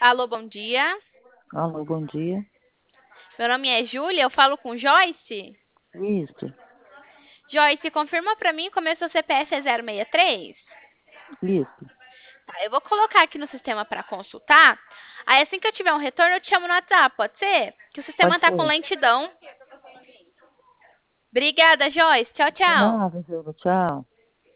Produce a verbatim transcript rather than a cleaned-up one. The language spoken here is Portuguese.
Alô, bom dia. Alô, bom dia. Meu nome é Júlia, eu falo com Joyce. Isso, Joyce, confirma para mim como é seu C P F é zero seis três? isso. Tá, eu vou colocar aqui no sistema para consultar. Aí assim que eu tiver um retorno, eu te chamo no WhatsApp, pode ser? Que o sistema Pode tá com ser. lentidão. Obrigada, Joyce. Tchau, De tchau. nada, Júlia. Tchau.